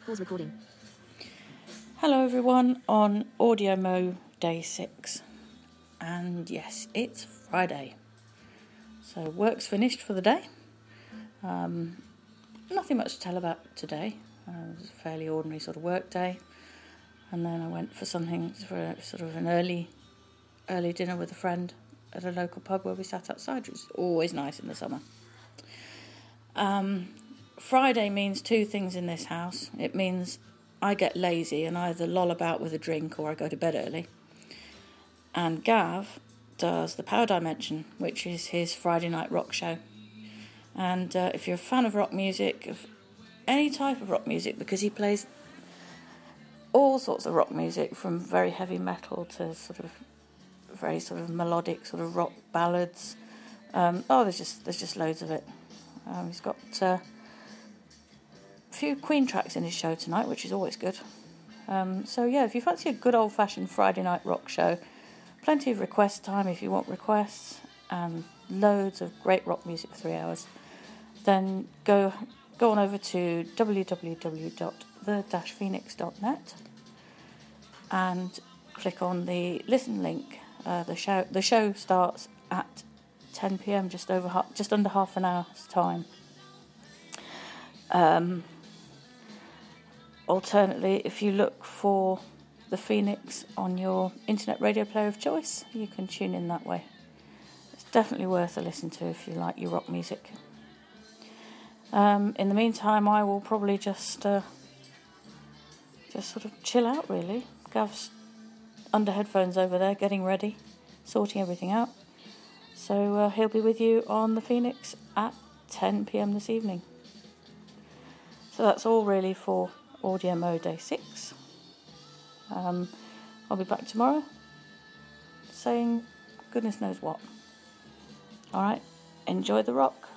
Pause recording. Hello everyone on Audio Mo Day 6. And yes, it's Friday. So work's finished for the day. Nothing much to tell about today. It was a fairly ordinary sort of work day. And then I went for sort of an early dinner with a friend at a local pub where we sat outside, which is always nice in the summer. Friday means two things in this house. It means I get lazy and either loll about with a drink or I go to bed early. And Gav does the Power Dimension, which is his Friday night rock show. And if you're a fan of rock music, of any type of rock music, because he plays all sorts of rock music, from very heavy metal to sort of very sort of melodic sort of rock ballads. There's just loads of it. He's got a few Queen tracks in his show tonight, which is always good. If you fancy a good old-fashioned Friday night rock show, plenty of request time if you want requests, and loads of great rock music for 3 hours, then go on over to www.the-phoenix.net and click on the listen link. The show starts at 10 p.m. just under half an hour's time. Alternately, if you look for the Phoenix on your internet radio player of choice, you can tune in that way. It's definitely worth a listen to if you like your rock music. In the meantime, I will probably just sort of chill out, really. Gav's under headphones over there, getting ready, sorting everything out. So he'll be with you on the Phoenix at 10 p.m. this evening. So that's all really for Audio Mo Day 6. I'll be back tomorrow saying goodness knows what. All right, enjoy the rock.